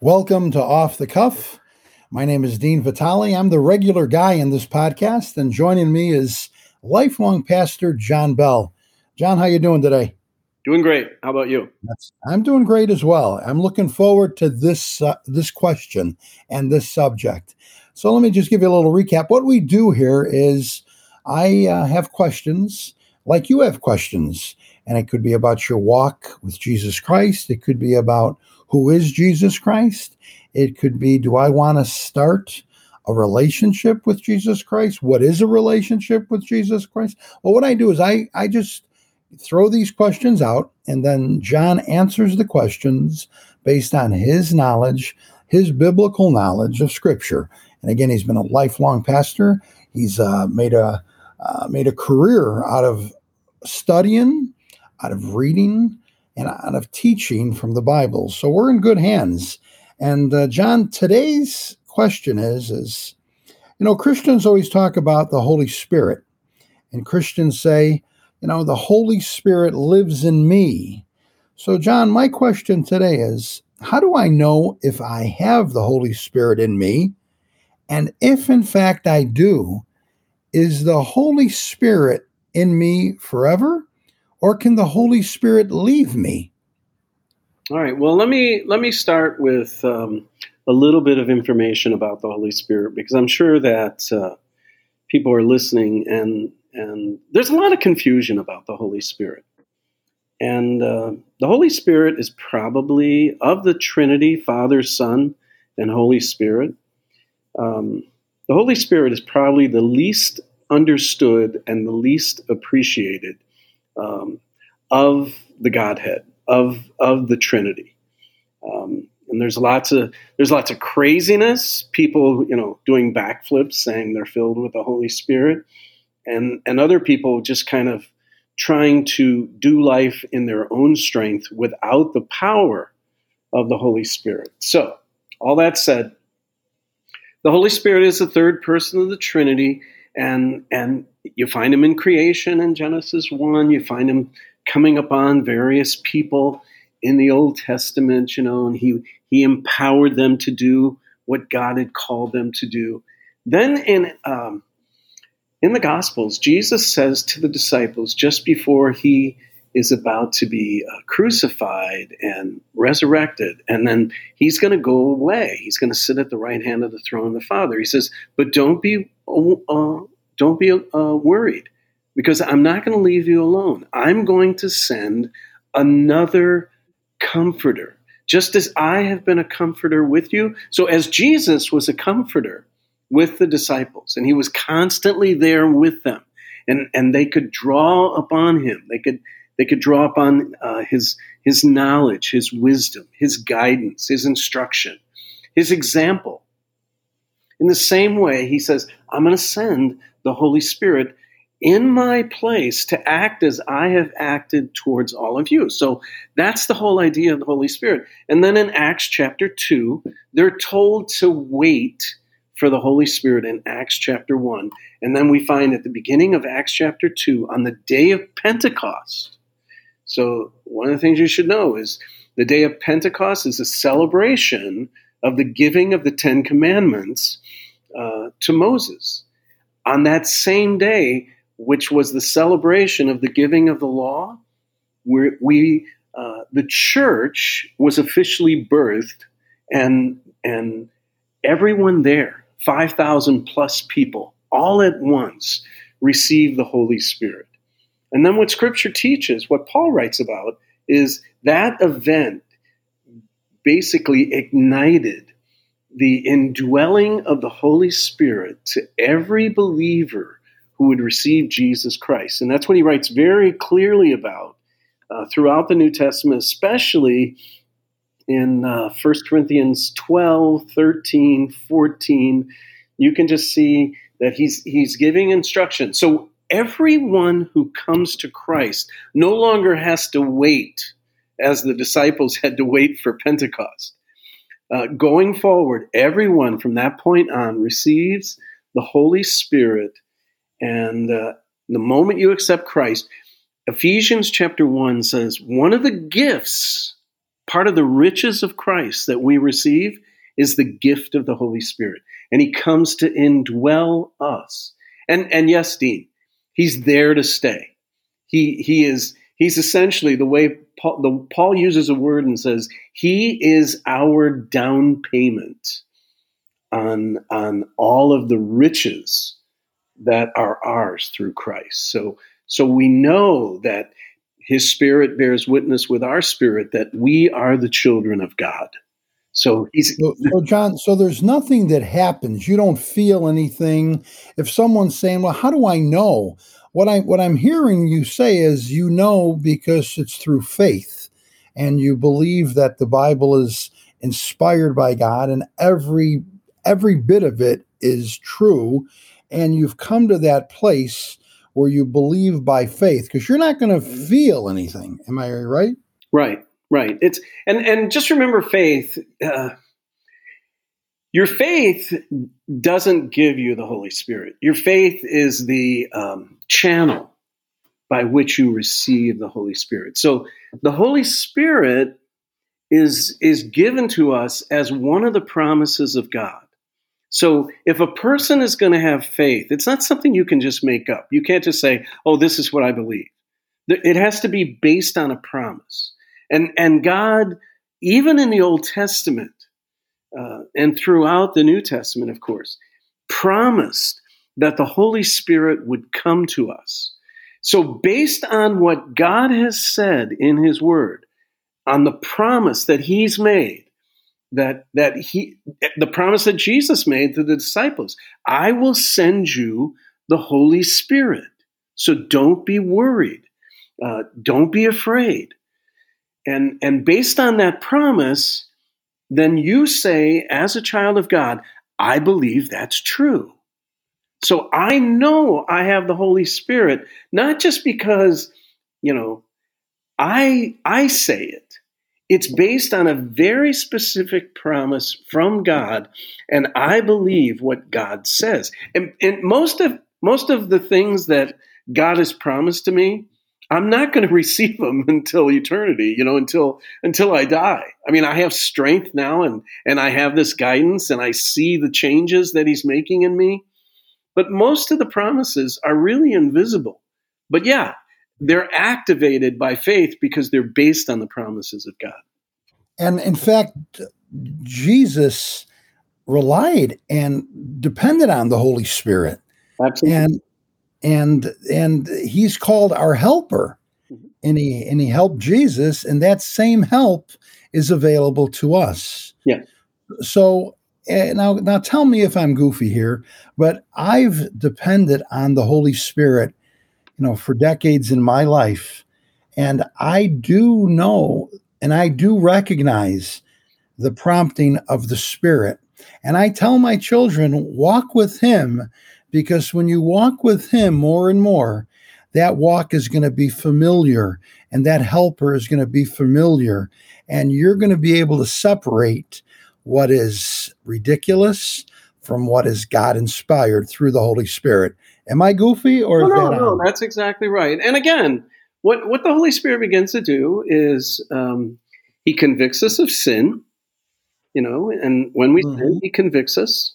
Welcome to Off the Cuff. My name is Dean Vitale. I'm the regular guy in this podcast, and joining me is lifelong pastor John Bell. John, how you doing today? Doing great. How about you? I'm doing great as well. I'm looking forward to this question and this subject. So let me just give you a little recap. What we do here is I have questions like you have questions, and it could be about your walk with Jesus Christ. It could be about who is Jesus Christ. It could be, do I want to start a relationship with Jesus Christ? What is a relationship with Jesus Christ? Well, what I do is I just throw these questions out, and then John answers the questions based on his knowledge, his biblical knowledge of Scripture. And again, he's been a lifelong pastor. He's made a career out of studying, out of reading, and out of teaching from the Bible. So we're in good hands. And John, today's question is, Christians always talk about the Holy Spirit. And Christians say, the Holy Spirit lives in me. So John, my question today is, how do I know if I have the Holy Spirit in me? And if in fact I do, is the Holy Spirit in me forever? Or can the Holy Spirit leave me? All right. Well, let me start with a little bit of information about the Holy Spirit, because I'm sure that people are listening, and there's a lot of confusion about the Holy Spirit. And the Holy Spirit is probably of the Trinity, Father, Son, and Holy Spirit. The Holy Spirit is probably the least understood and the least appreciated of the Godhead, of the Trinity. And there's lots of craziness, people, doing backflips saying they're filled with the Holy Spirit, and other people just kind of trying to do life in their own strength without the power of the Holy Spirit. So, all that said, the Holy Spirit is the third person of the Trinity, and you find him in creation in Genesis 1. You find him coming upon various people in the Old Testament, and he empowered them to do what God had called them to do. Then in the Gospels, Jesus says to the disciples just before he is about to be crucified and resurrected, and then he's going to go away. He's going to sit at the right hand of the throne of the Father. He says, "But don't be worried, because I'm not going to leave you alone. I'm going to send another comforter, just as I have been a comforter with you." So as Jesus was a comforter with the disciples, and he was constantly there with them, and they could draw upon him. They could draw upon his knowledge, his wisdom, his guidance, his instruction, his example. In the same way, he says, I'm going to send the Holy Spirit in my place to act as I have acted towards all of you. So that's the whole idea of the Holy Spirit. And then in Acts chapter 2, they're told to wait for the Holy Spirit in Acts chapter 1. And then we find at the beginning of Acts chapter 2, on the day of Pentecost. So one of the things you should know is the day of Pentecost is a celebration of the giving of the Ten Commandments to Moses. On that same day, which was the celebration of the giving of the law, the church was officially birthed, and everyone there, 5,000 plus people, all at once, received the Holy Spirit. And then what Scripture teaches, what Paul writes about, is that event basically ignited the indwelling of the Holy Spirit to every believer who would receive Jesus Christ. And that's what he writes very clearly about throughout the New Testament, especially in 1 Corinthians 12, 13, 14. You can just see that he's giving instruction. So everyone who comes to Christ no longer has to wait, as the disciples had to wait for Pentecost. Going forward, everyone from that point on receives the Holy Spirit. And the moment you accept Christ, Ephesians chapter 1 says, one of the gifts part of the riches of Christ that we receive is the gift of the Holy Spirit. And he comes to indwell us. And yes, Dean, he's there to stay. He's essentially the way Paul uses a word and says, he is our down payment on all of the riches that are ours through Christ. So we know that his Spirit bears witness with our spirit that we are the children of God. So John, so there's nothing that happens. You don't feel anything. If someone's saying, well, how do I know? What I'm hearing you say is you know because it's through faith and you believe that the Bible is inspired by God and every bit of it is true, and you've come to that place where you believe by faith because you're not going to feel anything. Am I right? Right. It's and just remember, faith. Your faith doesn't give you the Holy Spirit. Your faith is the channel by which you receive the Holy Spirit. So the Holy Spirit is given to us as one of the promises of God. So if a person is going to have faith, it's not something you can just make up. You can't just say, "Oh, this is what I believe." It has to be based on a promise. And God, even in the Old Testament and throughout the New Testament, of course, promised that the Holy Spirit would come to us. So based on what God has said in his word, on the promise that he's made, the promise that Jesus made to the disciples, I will send you the Holy Spirit. So don't be worried. Don't be afraid. And based on that promise, then you say, as a child of God, I believe that's true. So I know I have the Holy Spirit, not just because, I say it. It's based on a very specific promise from God, and I believe what God says. And most of the things that God has promised to me, I'm not going to receive them until eternity, until I die. I mean, I have strength now and I have this guidance and I see the changes that he's making in me. But most of the promises are really invisible. But yeah, they're activated by faith because they're based on the promises of God. And in fact, Jesus relied and depended on the Holy Spirit. Absolutely. And he's called our helper, and he helped Jesus, and that same help is available to us. Yeah. So now tell me if I'm goofy here, but I've depended on the Holy Spirit, for decades in my life, and I do know and I do recognize the prompting of the Spirit. And I tell my children, walk with him, because when you walk with him more and more, that walk is going to be familiar and that helper is going to be familiar. And you're going to be able to separate what is ridiculous from what is God inspired through the Holy Spirit. Am I goofy or No, that's exactly right. And again, what the Holy Spirit begins to do is he convicts us of sin, and when we sin, he convicts us.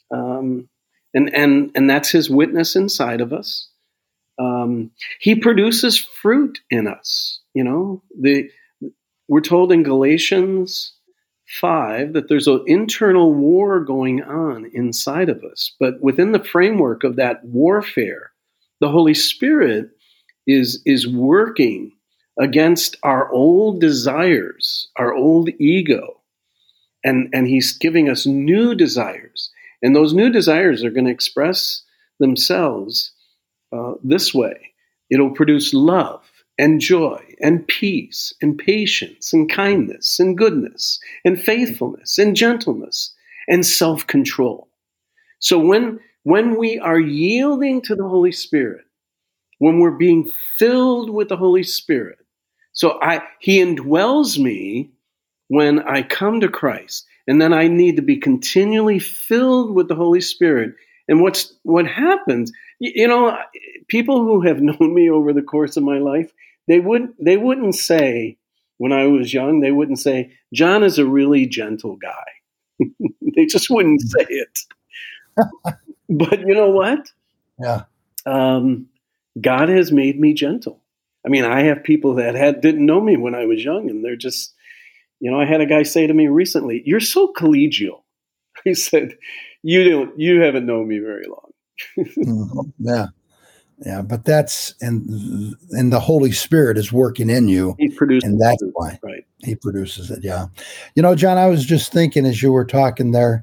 And that's his witness inside of us. He produces fruit in us. We're told in Galatians 5 that there's an internal war going on inside of us. But within the framework of that warfare, the Holy Spirit is working against our old desires, our old ego, and he's giving us new desires. And those new desires are going to express themselves this way. It'll produce love and joy and peace and patience and kindness and goodness and faithfulness and gentleness and self-control. So when we are yielding to the Holy Spirit, when we're being filled with the Holy Spirit, he indwells me when I come to Christ. And then I need to be continually filled with the Holy Spirit. And what happens, people who have known me over the course of my life, they wouldn't say when I was young, they wouldn't say, John is a really gentle guy. They just wouldn't say it. But you know what? Yeah. God has made me gentle. I mean, I have people that didn't know me when I was young, and they're just, I had a guy say to me recently, "You're so collegial." He said, You haven't known me very long." Mhm. Yeah. Yeah. But that's, and the Holy Spirit is working in you. He produced And that's it, why right? he produces it. Yeah. John, I was just thinking as you were talking there,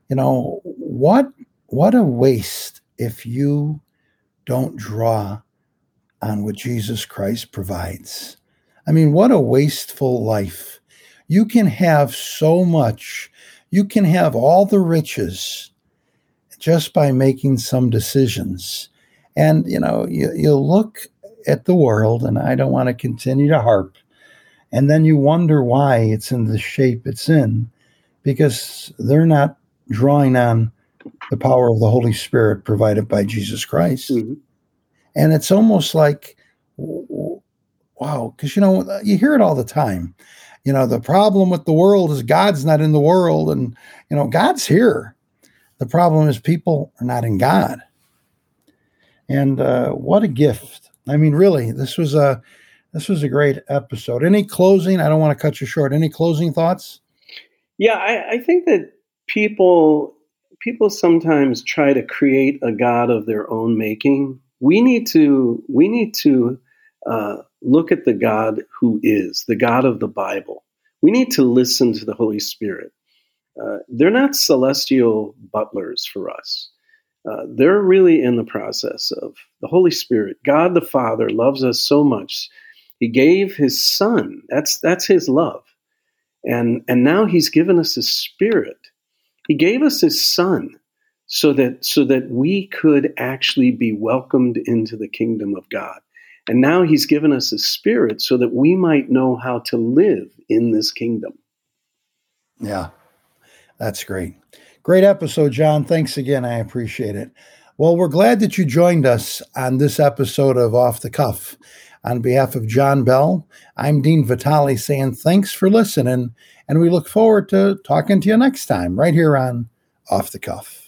what a waste if you don't draw on what Jesus Christ provides. I mean, what a wasteful life. You can have so much. You can have all the riches just by making some decisions. And, you look at the world, and I don't want to continue to harp, and then you wonder why it's in the shape it's in, because they're not drawing on the power of the Holy Spirit provided by Jesus Christ. Mm-hmm. And it's almost like, wow, because, you hear it all the time. The problem with the world is God's not in the world, and, God's here. The problem is people are not in God. And what a gift. I mean, really, this was a great episode. Any closing? I don't want to cut you short. Any closing thoughts? Yeah, I think that people sometimes try to create a God of their own making. We need to look at the God who is the God of the Bible. We need to listen to the Holy Spirit. They're not celestial butlers for us. They're really in the process of the Holy Spirit. God the Father loves us so much. He gave his Son. That's his love. And now he's given us his Spirit. He gave us his Son so that we could actually be welcomed into the kingdom of God. And now he's given us his Spirit so that we might know how to live in this kingdom. Yeah, that's great. Great episode, John. Thanks again. I appreciate it. Well, we're glad that you joined us on this episode of Off the Cuff. On behalf of John Bell, I'm Dean Vitale saying thanks for listening, and we look forward to talking to you next time right here on Off the Cuff.